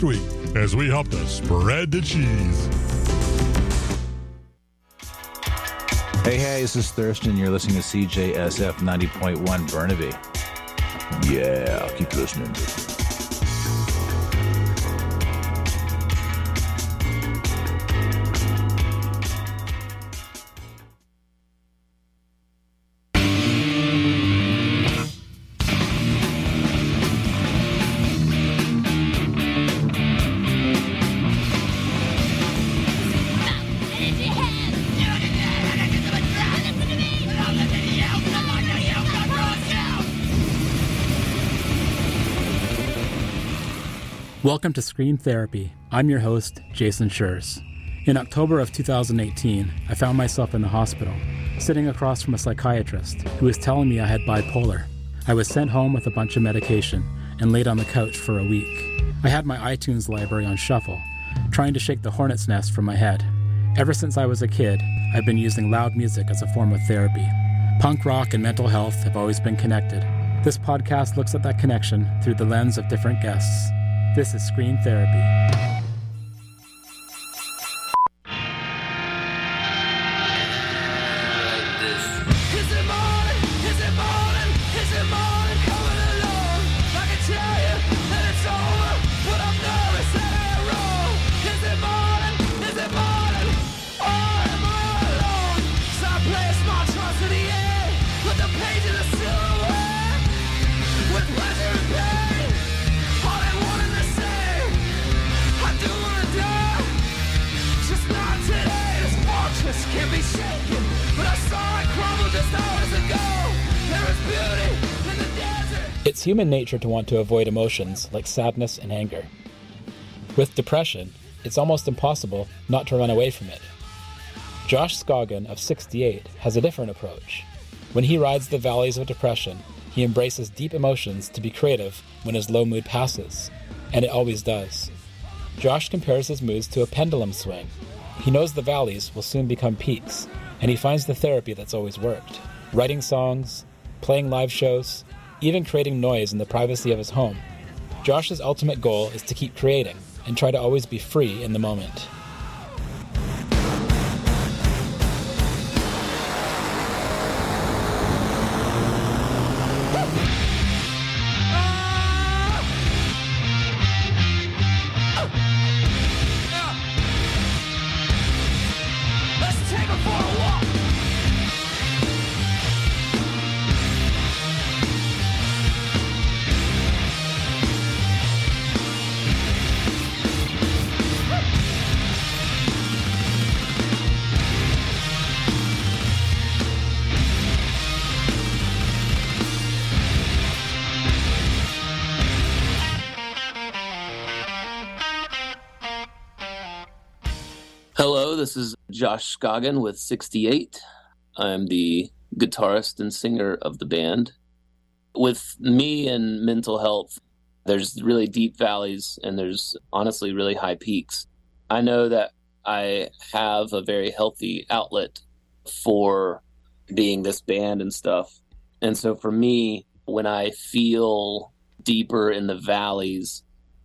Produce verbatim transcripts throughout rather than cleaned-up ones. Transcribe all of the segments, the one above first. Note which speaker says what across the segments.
Speaker 1: next week as we help to spread the cheese.
Speaker 2: Hey, hey, this is Thurston. You're listening to C J S F ninety point one Burnaby. Yeah, keep listening.
Speaker 3: Welcome to Scream Therapy. I'm your host, Jason Schurz. In October of two thousand eighteen, I found myself in the hospital, sitting across from a psychiatrist who was telling me I had bipolar. I was sent home with a bunch of medication and laid on the couch for a week. I had my iTunes library on shuffle, trying to shake the hornet's nest from my head. Ever since I was a kid, I've been using loud music as a form of therapy. Punk rock and mental health have always been connected. This podcast looks at that connection through the lens of different guests. This is Scream Therapy. It's human nature to want to avoid emotions like sadness and anger. With depression, it's almost impossible not to run away from it. Josh Scoggin of sixty-eight has a different approach. When he rides the valleys of depression, he embraces deep emotions to be creative when his low mood passes, and it always does. Josh compares his moods to a pendulum swing. He knows the valleys will soon become peaks, and he finds the therapy that's always worked. Writing songs, playing live shows, even creating noise in the privacy of his home. Josh's ultimate goal is to keep creating and try to always be free in the moment.
Speaker 4: Hello, this is Josh Scoggin with sixty-eight. I'm the guitarist and singer of the band. With me and mental health, there's really deep valleys and there's honestly really high peaks. I know that I have a very healthy outlet for being this band and stuff. And so for me, when I feel deeper in the valleys,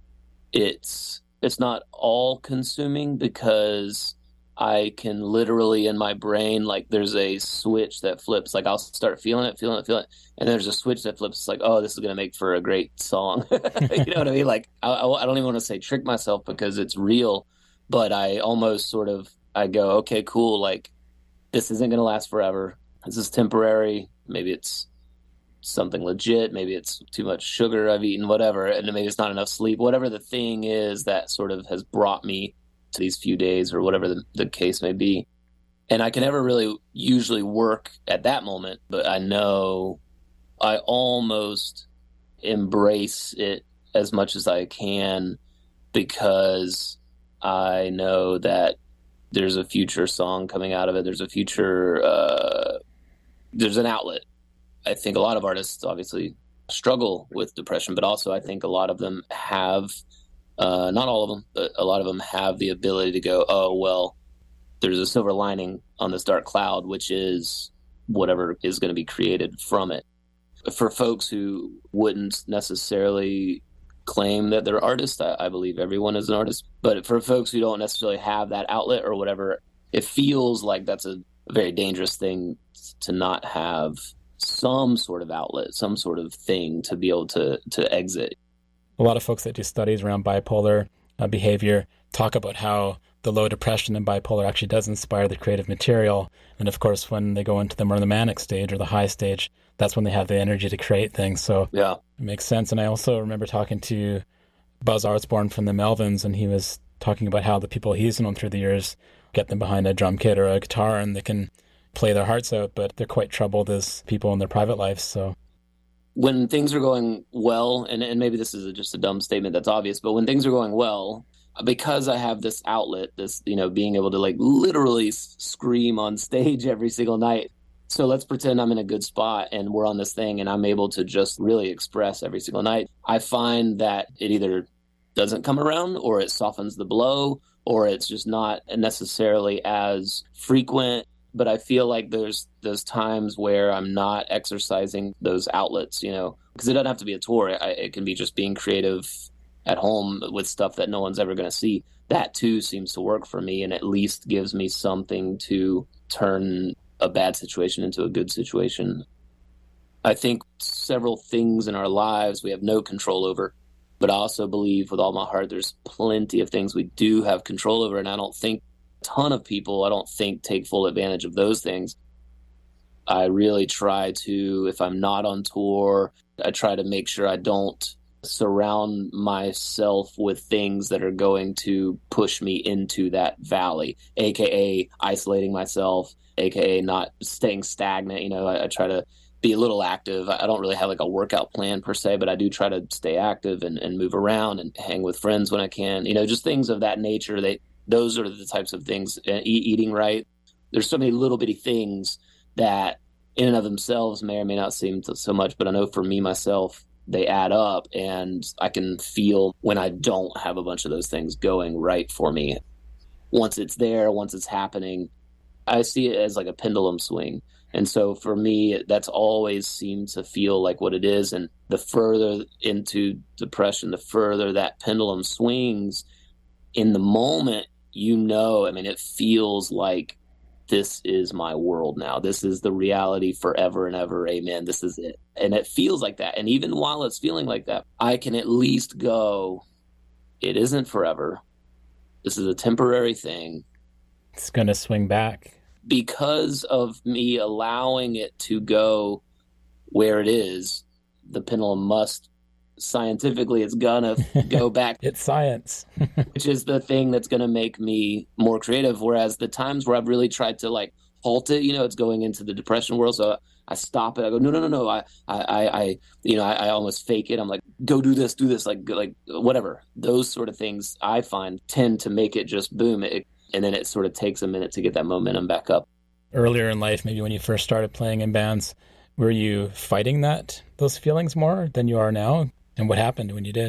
Speaker 4: it's it's not all consuming because I can literally in my brain, like there's a switch that flips, like I'll start feeling it, feeling it, feeling it. And there's a switch that flips. It's like, oh, this is going to make for a great song. You know what I mean? Like, I, I don't even want to say trick myself because it's real, but I almost sort of, I go, okay, cool. Like this isn't going to last forever. This is temporary. Maybe it's something legit. Maybe it's too much sugar I've eaten, whatever. And maybe it's not enough sleep, whatever the thing is that sort of has brought me to these few days or whatever the, the case may be. And I can never really usually work at that moment, but I know I almost embrace it as much as I can because I know that there's a future song coming out of it. There's a future, uh, there's an outlet. I think a lot of artists obviously struggle with depression, but also I think a lot of them have, uh, not all of them, but a lot of them have the ability to go, oh, well, there's a silver lining on this dark cloud, which is whatever is going to be created from it. For folks who wouldn't necessarily claim that they're artists. I, I believe everyone is an artist. But for folks who don't necessarily have that outlet or whatever, it feels like that's a very dangerous thing to not have some sort of outlet, some sort of thing to be able to to exit.
Speaker 3: A lot of folks that do studies around bipolar uh, behavior talk about how the low depression in bipolar actually does inspire the creative material. And of course, when they go into the more the manic stage or the high stage, that's when they have the energy to create things. So
Speaker 4: yeah,
Speaker 3: it makes sense. And I also remember talking to Buzz Artsborn from the Melvins, and he was talking about how the people he's known through the years get them behind a drum kit or a guitar and they can play their hearts out, but they're quite troubled as people in their private lives. So
Speaker 4: when things are going well, and, and maybe this is a, just a dumb statement that's obvious, but when things are going well, because I have this outlet, this, you know, being able to like literally scream on stage every single night. So let's pretend I'm in a good spot and we're on this thing and I'm able to just really express every single night. I find that it either doesn't come around or it softens the blow or it's just not necessarily as frequent. But I feel like there's those times where I'm not exercising those outlets, you know, because it doesn't have to be a tour. I, it can be just being creative at home with stuff that no one's ever going to see. That too seems to work for me and at least gives me something to turn a bad situation into a good situation. I think several things in our lives we have no control over, but I also believe with all my heart there's plenty of things we do have control over, and I don't think a ton of people, I don't think, take full advantage of those things. I really try to, if I'm not on tour, I try to make sure I don't surround myself with things that are going to push me into that valley, aka isolating myself, aka not staying stagnant. You know, I, I try to be a little active. I don't really have like a workout plan per se, but I do try to stay active and, and move around and hang with friends when I can. You know, just things of that nature. They those are the types of things. Uh, eat, eating right. There's so many little bitty things that in and of themselves may or may not seem to so much, but I know for me myself, they add up, and I can feel when I don't have a bunch of those things going right for me. Once it's there, once it's happening, I see it as like a pendulum swing. And so for me, that's always seemed to feel like what it is. And the further into depression, the further that pendulum swings, in the moment, you know, I mean, it feels like this is my world now. This is the reality forever and ever. Amen. This is it. And it feels like that. And even while it's feeling like that, I can at least go, it isn't forever. This is a temporary thing.
Speaker 3: It's going to swing back.
Speaker 4: Because of me allowing it to go where it is, the pendulum must, scientifically, it's gonna go back.
Speaker 3: It's science.
Speaker 4: Which is the thing that's gonna make me more creative. Whereas the times where I've really tried to like halt it, you know, it's going into the depression world. So I stop it. I go, no, no, no, no. I, I, I, you know, I, I almost fake it. I'm like, go do this, do this, like, like whatever. Those sort of things I find tend to make it just boom. It, and then it sort of takes a minute to get that momentum back up.
Speaker 3: Earlier in life, maybe when you first started playing in bands, were you fighting that, those feelings more than you are now? And what happened when you did?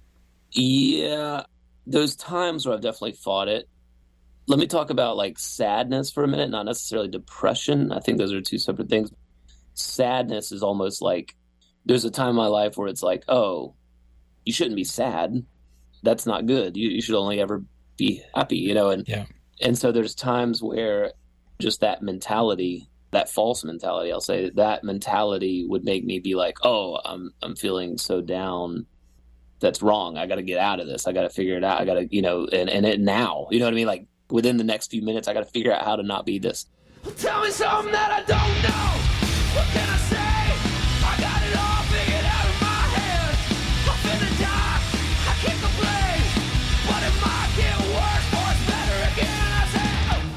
Speaker 4: Yeah, those times where I've definitely fought it. Let me talk about like sadness for a minute, not necessarily depression. I think those are two separate things. Sadness is almost like there's a time in my life where it's like, oh, you shouldn't be sad. That's not good. You, you should only ever be happy, you know? And,
Speaker 3: yeah.
Speaker 4: and so there's times where just that mentality, that false mentality, I'll say that mentality would make me be like, oh, I'm, I'm feeling so down. That's wrong. I got to get out of this. I got to figure it out. I got to, you know, and, and it now, you know what I mean? Like within the next few minutes, I got to figure out how to not be this.
Speaker 5: Tell me something that I don't know. What can I say? I got it all figured out in my head. I'm finna die. I can't complain. But it might get worse or it's better again. I say,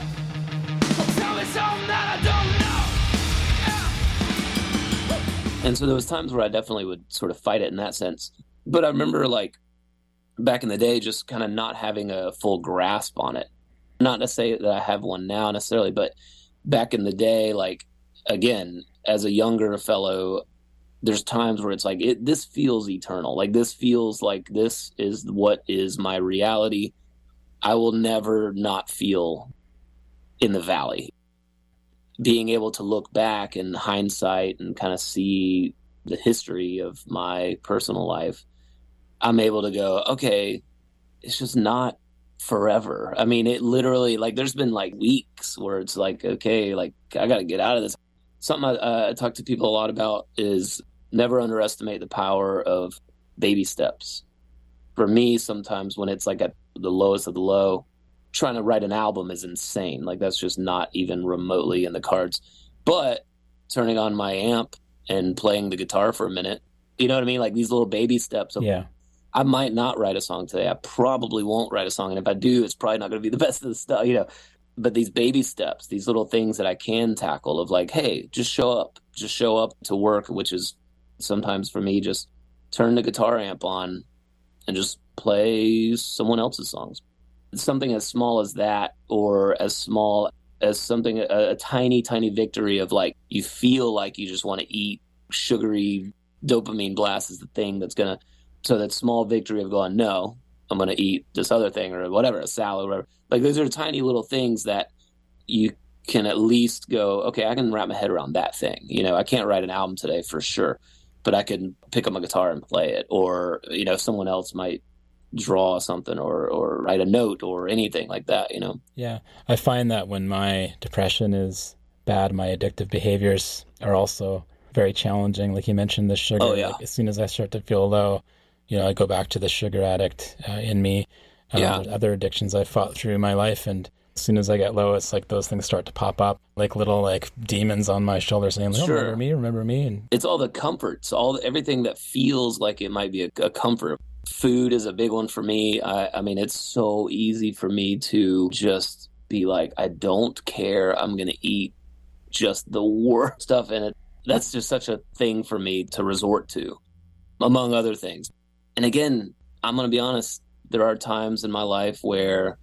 Speaker 5: oh. Tell me something that I don't know. Yeah.
Speaker 4: And so there was times where I definitely would sort of fight it in that sense. But I remember like back in the day, just kind of not having a full grasp on it. Not to say that I have one now necessarily, but back in the day, like, again, as a younger fellow, there's times where it's like, it, this feels eternal. Like this feels like this is what is my reality. I will never not feel in the valley. Being able to look back in hindsight and kind of see the history of my personal life, I'm able to go, okay, it's just not forever. I mean, it literally, like, there's been like weeks where it's like, okay, like, I got to get out of this. Something I, uh, I talk to people a lot about is never underestimate the power of baby steps. For me, sometimes when it's like at the lowest of the low, trying to write an album is insane. Like, that's just not even remotely in the cards. But turning on my amp and playing the guitar for a minute, you know what I mean? Like these little baby steps of,
Speaker 3: Yeah.
Speaker 4: I might not write a song today. I probably won't write a song. And if I do, it's probably not going to be the best of the stuff, you know. But these baby steps, these little things that I can tackle of like, hey, just show up. Just show up to work, which is sometimes for me just turn the guitar amp on and just play someone else's songs. Something as small as that, or as small as something, a, a tiny, tiny victory of like, you feel like you just want to eat sugary dopamine blast is the thing that's going to, so that small victory of going, no, I'm going to eat this other thing or whatever, a salad, or whatever. Like those are tiny little things that you can at least go, okay, I can wrap my head around that thing. You know, I can't write an album today for sure, but I can pick up my guitar and play it. Or, you know, someone else might draw something or, or write a note or anything like that, you know?
Speaker 3: Yeah. I find that when my depression is bad, my addictive behaviors are also very challenging. Like you mentioned, the sugar.
Speaker 4: Oh, yeah.
Speaker 3: Like as soon as I start to feel low, you know, I go back to the sugar addict uh, in me. Um,
Speaker 4: Yeah.
Speaker 3: Other addictions I've fought through my life. And as soon as I get low, it's like those things start to pop up, like little like demons on my shoulder saying, like, oh,
Speaker 4: Sure.
Speaker 3: remember me, remember me. And
Speaker 4: It's all the comforts, all everything that feels like it might be a, a comfort. Food is a big one for me. I, I mean, it's so easy for me to just be like, I don't care. I'm going to eat just the worst stuff in it. That's just such a thing for me to resort to, among other things. And again, I'm going to be honest, there are times in my life where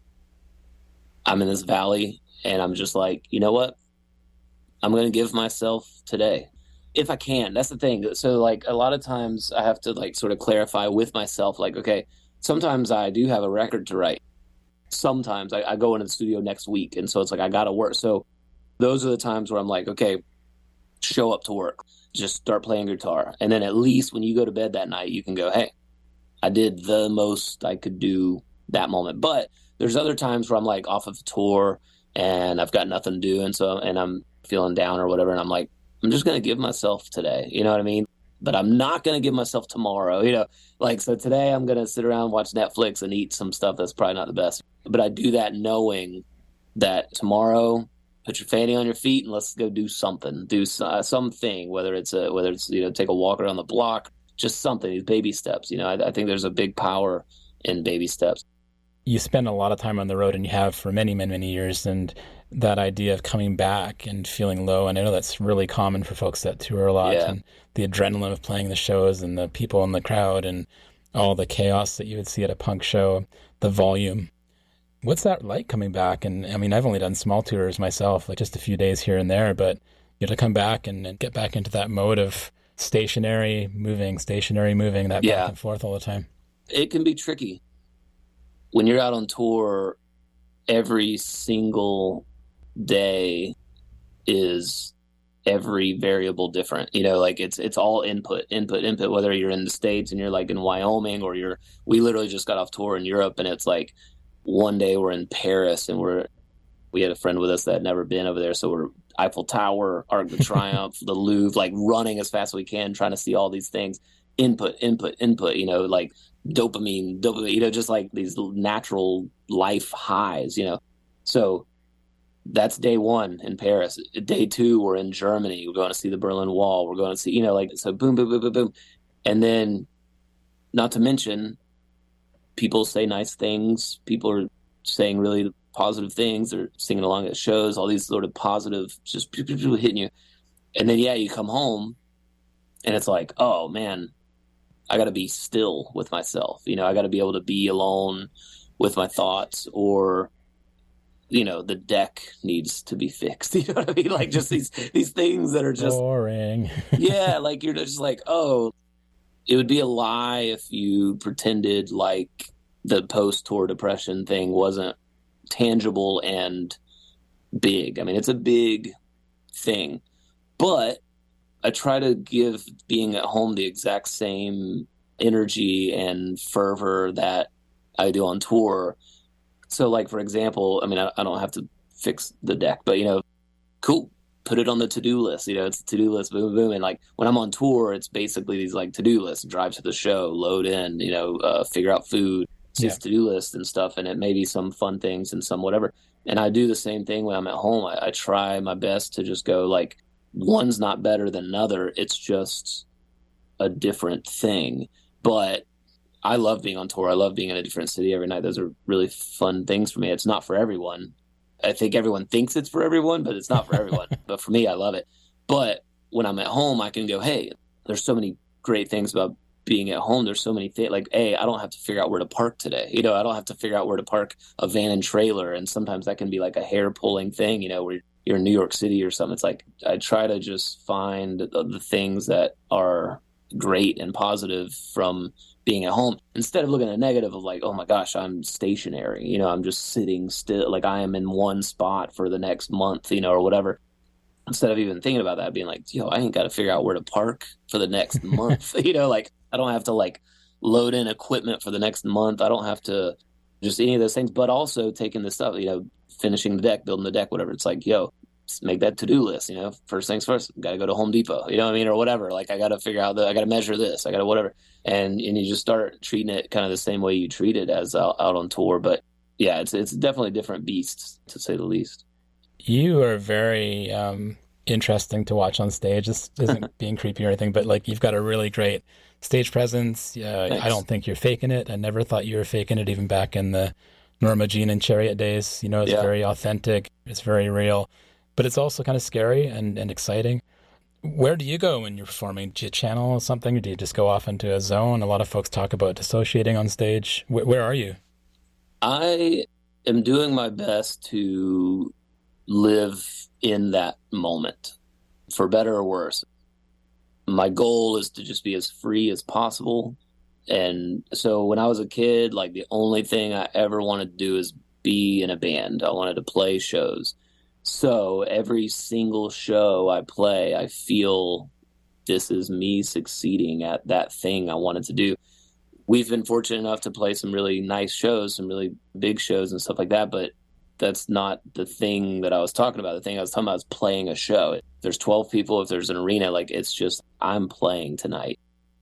Speaker 4: I'm in this valley and I'm just like, you know what? I'm going to give myself today. If I can. That's the thing. So like a lot of times I have to like sort of clarify with myself, like, okay, sometimes I do have a record to write. Sometimes I, I go into the studio next week. And so it's like, I got to work. So those are the times where I'm like, okay, show up to work, just start playing guitar. And then at least when you go to bed that night, you can go, hey, I did the most I could do that moment. But there's other times where I'm like off of a tour and I've got nothing to do. And so, and I'm feeling down or whatever. And I'm like, I'm just going to give myself today. You know what I mean? But I'm not going to give myself tomorrow. You know, like, so today I'm going to sit around, watch Netflix and eat some stuff that's probably not the best. But I do that knowing that tomorrow, put your fanny on your feet and let's go do something, do uh, something, whether it's a, whether it's, you know, take a walk around the block, just something, these baby steps. You know, I, I think there's a big power in baby steps.
Speaker 3: you spend a lot of time on the road, and you have for many, many, many years. And that idea of coming back and feeling low, and I know that's really common for folks that tour a lot.
Speaker 4: Yeah.
Speaker 3: And the adrenaline of playing the shows and the people in the crowd and all the chaos that you would see at a punk show, the volume. What's that like coming back? And I mean, I've only done small tours myself, like just a few days here and there, but you know, to come back and, and get back into that mode of stationary moving, stationary moving, that
Speaker 4: Yeah.
Speaker 3: back and forth all the time.
Speaker 4: It can be tricky. When you're out on tour, every single day is every variable different. You know, like it's it's all input, input, input, whether you're in the States and you're like in Wyoming, or you're we literally just got off tour in Europe, and it's like one day we're in Paris and we're we had a friend with us that had never been over there, so we're Eiffel Tower, Arc de Triomphe, the Louvre, like running as fast as we can, trying to see all these things. Input, input, input, you know, like dopamine, dopamine, you know, just like these natural life highs, you know. So that's day one in Paris. Day two, we're in Germany. We're going to see the Berlin Wall. We're going to see, you know, like, so boom, boom, boom, boom, boom. And then, not to mention, people say nice things. People are saying really positive things. They're singing along at shows, all these sort of positive, just people hitting you. And then, yeah, you come home and it's like, oh, man, I got to be still with myself. You know, I got to be able to be alone with my thoughts, or, you know, the deck needs to be fixed. You know what I mean? Like just these, these things that are just
Speaker 3: boring.
Speaker 4: yeah. Like you're just like, oh, it would be a lie if you pretended like the post-tour depression thing wasn't tangible and big. I mean, it's a big thing, but I try to give being at home the exact same energy and fervor that I do on tour. So like, for example, I mean, I, I don't have to fix the deck, but you know, cool, put it on the to-do list. You know, it's a to-do list, boom, boom. And like when I'm on tour, it's basically these like to-do lists, drive to the show, load in, you know, uh, figure out food, it's
Speaker 3: Yeah.
Speaker 4: just to-do list and stuff. And it may be some fun things and some whatever. And I do the same thing when I'm at home. I, I try my best to just go like, one's not better than another. It's just a different thing. But I love being on tour. I love being in a different city every night. Those are really fun things for me. It's not for everyone. I think everyone thinks it's for everyone, but it's not for everyone. But for me, I love it. But when I'm at home, I can go, hey, there's so many great things about being at home. There's so many things like, hey, I don't have to figure out where to park today. You know, I don't have to figure out where to park a van and trailer. And sometimes that can be like a hair pulling thing, you know, where you're in New York City or something. It's like, I try to just find the, the things that are great and positive from being at home instead of looking at negative of like, oh my gosh, I'm stationary. You know, I'm just sitting still. Like I am in one spot for the next month, you know, or whatever. Instead of even thinking about that, being like, yo, I ain't got to figure out where to park for the next month. You know, like I don't have to like load in equipment for the next month. I don't have to just any of those things, but also taking this stuff, you know, finishing the deck, building the deck, whatever. It's like, yo, make that to-do list, you know, first things first, got to go to Home Depot, you know what I mean? Or whatever. Like I got to figure out the, I got to measure this, I got to whatever. And, and you just start treating it kind of the same way you treat it as out, out on tour. But yeah, it's, it's definitely different beasts to say the least.
Speaker 3: You are very um, interesting to watch on stage. This isn't being creepy or anything, but like you've got a really great stage presence. Uh, I don't think you're faking it. I never thought you were faking it, even back in the Norma Jean and Chariot days. You know, it's
Speaker 4: Yeah.
Speaker 3: very authentic. It's very real, but it's also kind of scary and, and exciting. Where do you go when you're performing? Do you channel something, or do you just go off into a zone? A lot of folks talk about dissociating on stage. Where, where are you?
Speaker 4: I am doing my best to live in that moment, for better or worse. My goal is to just be as free as possible. And so when I was a kid, like the only thing I ever wanted to do is be in a band. I wanted to play shows. So every single show I play, I feel this is me succeeding at that thing I wanted to do. We've been fortunate enough to play some really nice shows, some really big shows and stuff like that, but that's not the thing that I was talking about. The thing I was talking about is playing a show. If there's twelve people, if there's an arena, like it's just, I'm playing tonight.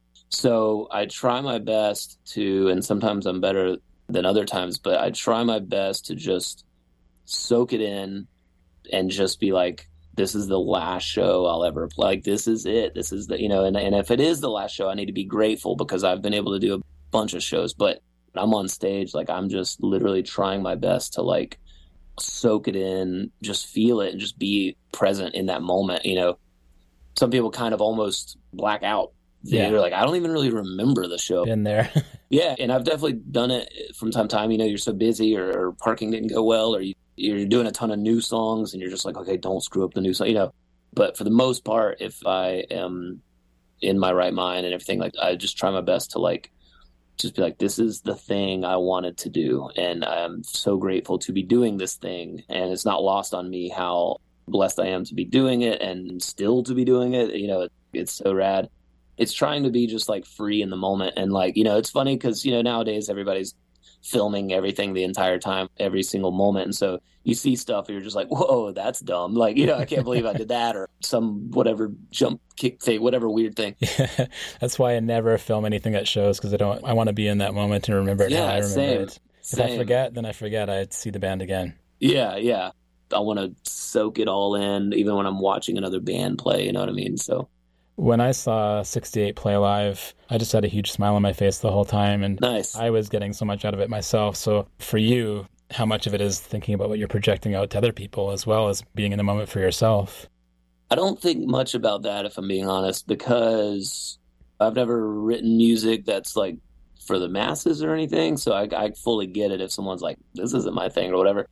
Speaker 4: So I try my best to, and sometimes I'm better than other times, but I try my best to just soak it in and just be like, this is the last show I'll ever play. Like, this is it. This is the, you know, and, and if it is the last show, I need to be grateful because I've been able to do a bunch of shows, but when I'm on stage, like I'm just literally trying my best to like soak it in, just feel it and just be present in that moment. You know, some people kind of almost black out.
Speaker 3: Yeah.
Speaker 4: They're like, I don't even really remember the show.
Speaker 3: Been there.
Speaker 4: Yeah. And I've definitely done it from time to time. You know, you're so busy or, or parking didn't go well, or you, you're doing a ton of new songs and you're just like, okay, don't screw up the new song, you know. But for the most part, if I am in my right mind and everything, like I just try my best to like, just be like, this is the thing I wanted to do. And I'm so grateful to be doing this thing. And it's not lost on me how blessed I am to be doing it and still to be doing it. You know, it, it's so rad. It's trying to be just like free in the moment. And like, you know, it's funny because, you know, nowadays everybody's filming everything the entire time, every single moment. And so you see stuff and you're just like, whoa, that's dumb. Like, you know, I can't believe I did that, or some whatever jump kick thing, whatever weird thing.
Speaker 3: Yeah, that's why I never film anything at shows, because I don't, I want to be in that moment and remember it
Speaker 4: Yeah,
Speaker 3: how I remember
Speaker 4: same,
Speaker 3: it. If
Speaker 4: same.
Speaker 3: I forget, then I forget. I'd see the band again.
Speaker 4: Yeah, yeah. I want to soak it all in, even when I'm watching another band play, you know what I mean? So
Speaker 3: when I saw sixty-eight play live, I just had a huge smile on my face the whole time, and
Speaker 4: nice.
Speaker 3: I was getting so much out of it myself. So for you, how much of it is thinking about what you're projecting out to other people as well as being in the moment for yourself?
Speaker 4: I don't think much about that, if I'm being honest, because I've never written music that's like for the masses or anything. So I, I fully get it if someone's like, this isn't my thing or whatever.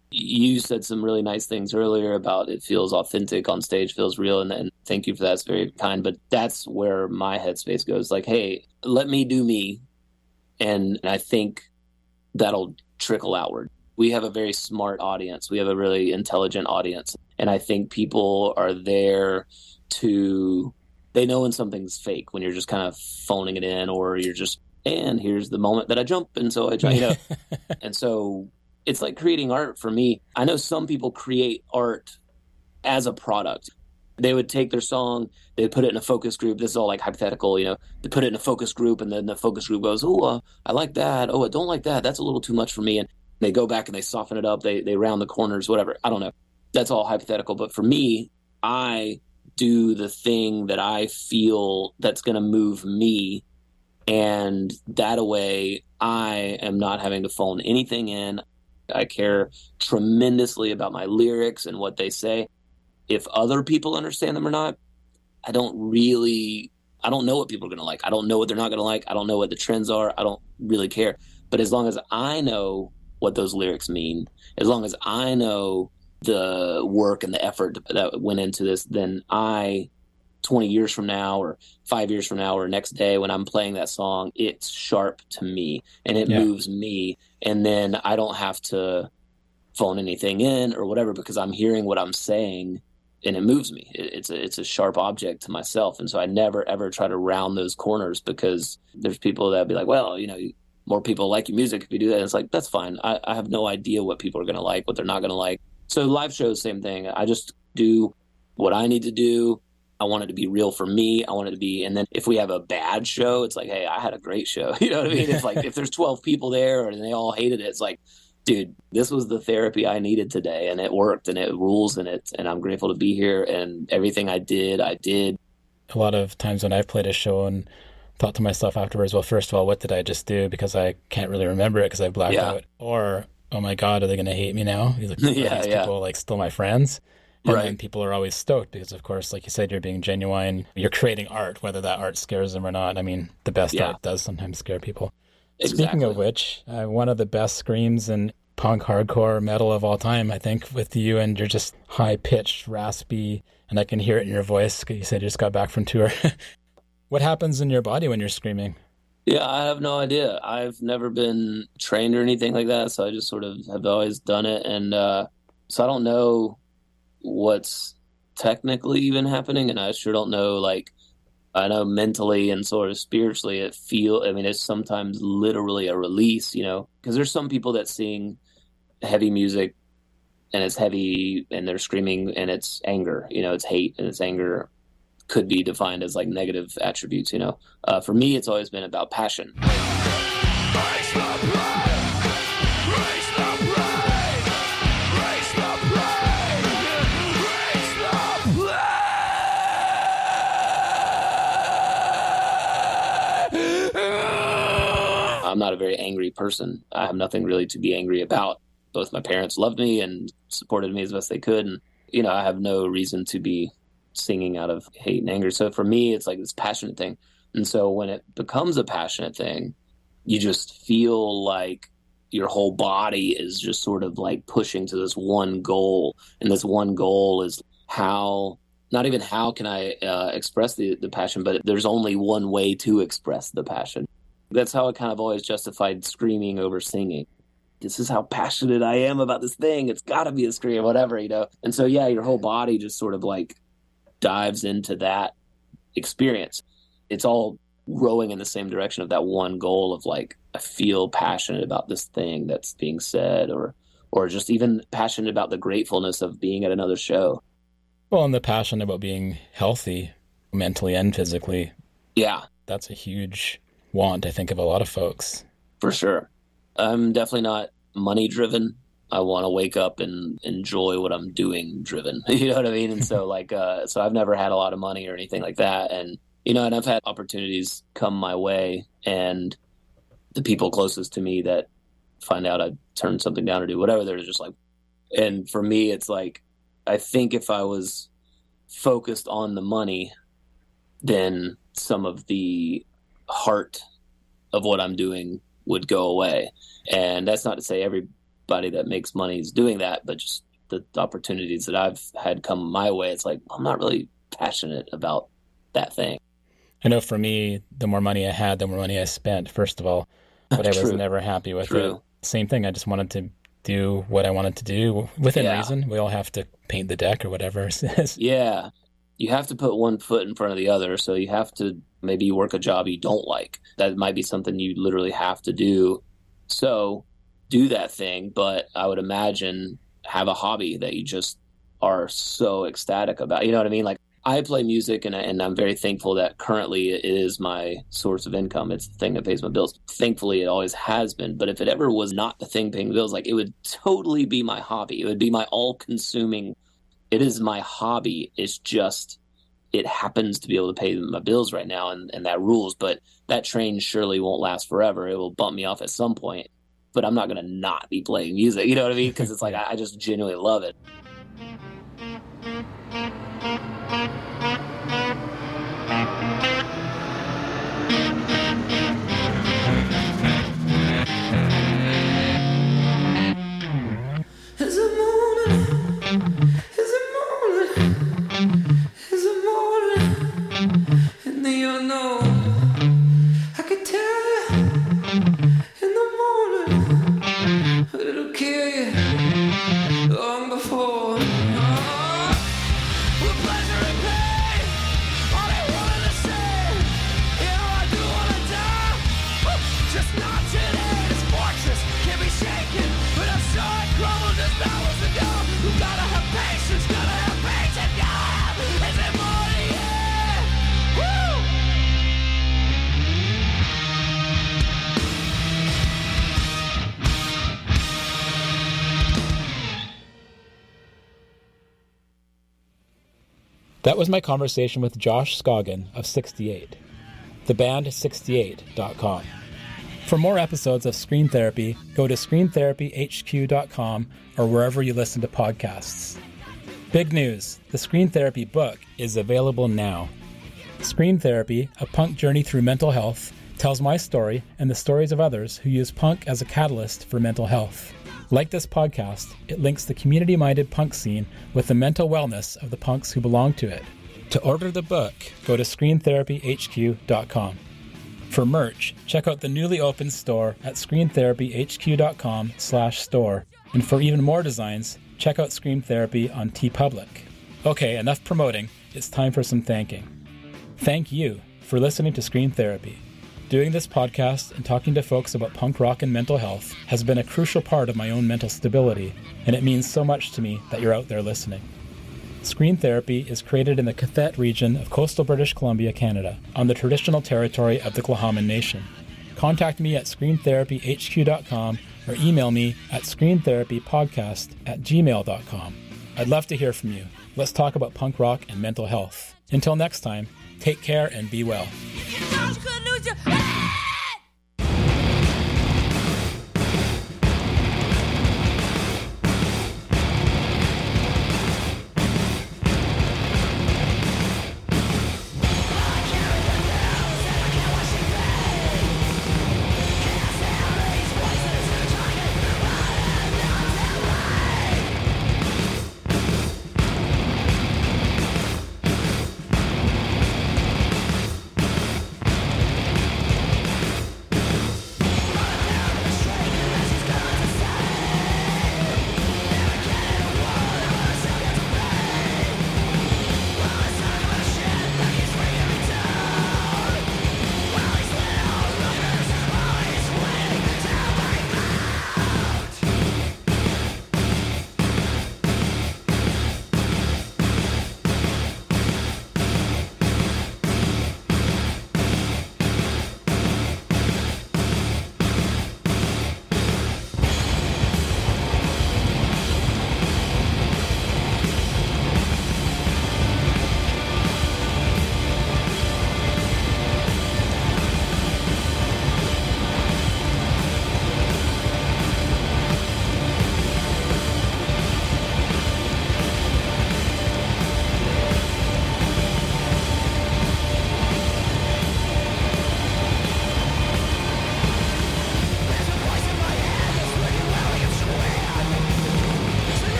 Speaker 4: You said some really nice things earlier about it feels authentic on stage, feels real, and, and thank you for that. It's very kind. But that's where my headspace goes. Like, hey, let me do me. And I think that'll trickle outward. We have a very smart audience. We have a really intelligent audience. And I think people are there to, they know when something's fake, when you're just kind of phoning it in, or you're just, and here's the moment that I jump, and so I jump, you know. And so it's like creating art for me. I know some people create art as a product. They would take their song, they would put it in a focus group. This is all like hypothetical, you know. They put it in a focus group, and then the focus group goes, oh, uh, I like that. Oh, I don't like that. That's a little too much for me. And they go back and they soften it up. They they round the corners, whatever. I don't know. That's all hypothetical. But for me, I do the thing that I feel that's going to move me. And that way, I am not having to phone anything in. I care tremendously about my lyrics and what they say. If other people understand them or not, I don't really, I don't know what people are going to like. I don't know what they're not going to like. I don't know what the trends are. I don't really care. But as long as I know what those lyrics mean, as long as I know the work and the effort that went into this, then I, twenty years from now or five years from now or next day when I'm playing that song, it's sharp to me and it yeah. moves me. And then I don't have to phone anything in or whatever, because I'm hearing what I'm saying and it moves me. It, it's a, it's a sharp object to myself. And so I never, ever try to round those corners, because there's people that be like, well, you know, more people like your music if you do that. And it's like, that's fine. I, I have no idea what people are going to like, what they're not going to like. So live shows, same thing. I just do what I need to do. I want it to be real for me. I want it to be, and then if we have a bad show, it's like, hey, I had a great show. You know what I mean? It's like, if there's twelve people there and they all hated it, it's like, dude, this was the therapy I needed today, and it worked, and it rules, and it, and I'm grateful to be here, and everything I did, I did.
Speaker 3: A lot of times when I've played a show and thought to myself afterwards, well, first of all, what did I just do? Because I can't really remember it because I blacked yeah. out. Or, oh my God, are they going to hate me now? Like,
Speaker 4: yeah,
Speaker 3: these
Speaker 4: yeah.
Speaker 3: people like still my friends? And
Speaker 4: right.
Speaker 3: then people are always stoked because, of course, like you said, you're being genuine. You're creating art, whether that art scares them or not. I mean, the best yeah. art does sometimes scare people.
Speaker 4: Exactly.
Speaker 3: Speaking of which, uh, one of the best screams in punk, hardcore, metal of all time, I think, with you, and you're just high-pitched, raspy, and I can hear it in your voice. You said you just got back from tour. What happens in your body when you're screaming?
Speaker 4: Yeah, I have no idea. I've never been trained or anything like that, so I just sort of have always done it. And uh, so I don't know what's technically even happening, and I sure don't know, like, I know mentally and sort of spiritually it feel, I mean, it's sometimes literally a release, you know, because there's some people that sing heavy music and it's heavy and they're screaming and it's anger, you know, it's hate and it's anger, could be defined as like negative attributes, you know. Uh, for me, it's always been about passion. I'm not a very angry person. I have nothing really to be angry about. Both my parents loved me and supported me as best they could. And, you know, I have no reason to be singing out of hate and anger. So for me, it's like this passionate thing. And so when it becomes a passionate thing, you just feel like your whole body is just sort of like pushing to this one goal. And this one goal is how, not even how can I uh, express the, the passion, but there's only one way to express the passion. That's how I kind of always justified screaming over singing. This is how passionate I am about this thing. It's got to be a scream, whatever, you know? And so, yeah, your whole body just sort of like dives into that experience. It's all rowing in the same direction of that one goal of like, I feel passionate about this thing that's being said, or, or just even passionate about the gratefulness of being at another show.
Speaker 3: Well, and the passion about being healthy mentally and physically.
Speaker 4: Yeah.
Speaker 3: That's a huge want, I think, of a lot of folks.
Speaker 4: For sure. I'm definitely not money driven. I want to wake up and enjoy what I'm doing driven. You know what I mean? And so like, uh, so I've never had a lot of money or anything like that. And, you know, and I've had opportunities come my way, and the people closest to me that find out I turned something down or do whatever, they're just like, and for me, it's like, I think if I was focused on the money, then some of the heart of what I'm doing would go away. And that's not to say everybody that makes money is doing that, but just the opportunities that I've had come my way, it's like, I'm not really passionate about that thing.
Speaker 3: I know for me, the more money I had, the more money I spent, first of all, but I was never happy with
Speaker 4: True.
Speaker 3: it. Same thing. I just wanted to do what I wanted to do within
Speaker 4: yeah.
Speaker 3: reason. We all have to paint the deck or whatever it says.
Speaker 4: Yeah. you have to put one foot in front of the other. So you have to maybe work a job you don't like. That might be something you literally have to do. So do that thing. But I would imagine have a hobby that you just are so ecstatic about. You know what I mean? Like, I play music, and, I, and I'm very thankful that currently it is my source of income. It's the thing that pays my bills. Thankfully, it always has been. But if it ever was not the thing paying the bills, like, it would totally be my hobby. It would be my all-consuming. It is my hobby. It's just, it happens to be able to pay my bills right now, and, and that rules. But that train surely won't last forever. It will bump me off at some point. But I'm not going to not be playing music. You know what I mean? Because it's like, I, I just genuinely love it.
Speaker 3: That was my conversation with Josh Scoggin of sixty-eight. The band sixty-eight dot com. For more episodes of Screen Therapy, go to screen therapy h q dot com or wherever you listen to podcasts. Big news, the Screen Therapy book is available now. Screen Therapy, A Punk Journey Through Mental Health, tells my story and the stories of others who use punk as a catalyst for mental health. Like this podcast, it links the community-minded punk scene with the mental wellness of the punks who belong to it. To order the book, go to screen therapy h q dot com. For merch, check out the newly opened store at screen therapy h q dot com slash store. And for even more designs, check out Screen Therapy on TeePublic. Okay, enough promoting. It's time for some thanking. Thank you for listening to Screen Therapy. Doing this podcast and talking to folks about punk rock and mental health has been a crucial part of my own mental stability, and it means so much to me that you're out there listening. Screen Therapy is created in the Cathet region of coastal British Columbia, Canada, on the traditional territory of the Tla'amin Nation. Contact me at screen therapy h q dot com or email me at screen therapy podcast at gmail dot com. I'd love to hear from you. Let's talk about punk rock and mental health. Until next time, take care and be well.
Speaker 5: You thought you could lose your...